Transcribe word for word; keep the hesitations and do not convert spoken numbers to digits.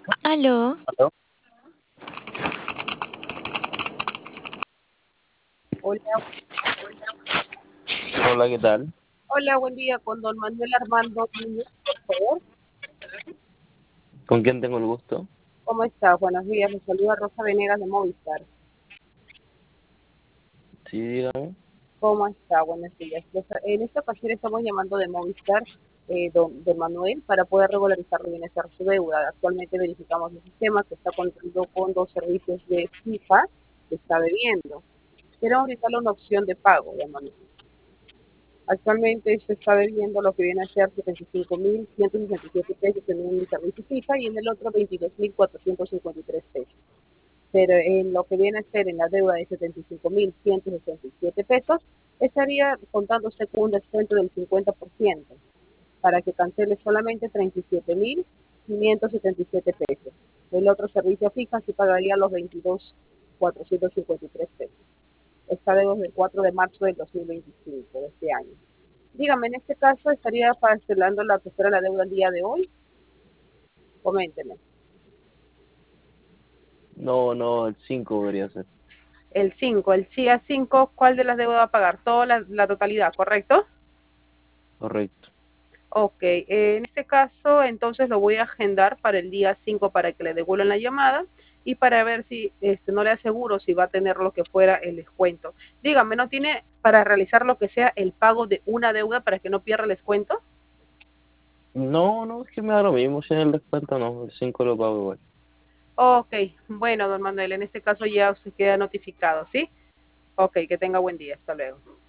Aló, ¿Aló? Hola, Hola, ¿qué tal? hola, buen día con don Manuel Armando Núñez, por favor. ¿Con quién tengo el gusto? ¿Cómo está? Buenos días, me saluda Rosa Venegas de Movistar. Sí, dígame. ¿Cómo está? Buenos días. Les- En esta ocasión estamos llamando de Movistar, eh, don, don Manuel, para poder regularizar y bienestar su deuda. Actualmente verificamos el sistema que está contando con dos servicios de FIFA que está debiendo. Queremos brindarle una opción de pago, don Manuel. Actualmente se está debiendo lo que viene a ser setenta y cinco mil ciento sesenta y siete pesos en un servicio FIFA y en el otro veintidós mil cuatrocientos cincuenta y tres pesos. Pero en lo que viene a ser en la deuda de setenta y cinco mil ciento sesenta y siete pesos, estaría contándose con un descuento del cincuenta por ciento para que cancele solamente treinta y siete mil quinientos setenta y siete pesos. El otro servicio fija sí pagaría los veintidós mil cuatrocientos cincuenta y tres pesos. Está desde el cuatro de marzo del dos mil veinticinco de este año. Dígame, en este caso, ¿estaría cancelando la que fuera la deuda el día de hoy? Coménteme. No, no, el cinco debería ser. El cinco, el C I A cinco, ¿cuál de las deudas va a pagar? Toda la, la totalidad, ¿correcto? Correcto. Ok, eh, en este caso, entonces lo voy a agendar para el día cinco para que le devuelvan la llamada y para ver si, este, no le aseguro si va a tener lo que fuera el descuento. Dígame, ¿no tiene para realizar lo que sea el pago de una deuda para que no pierda el descuento? No, no, es que me da lo mismo. Si en el descuento no, el cinco lo pago igual. Ok, bueno, don Manuel, en este caso ya usted queda notificado, ¿sí? Ok, que tenga buen día. Hasta luego.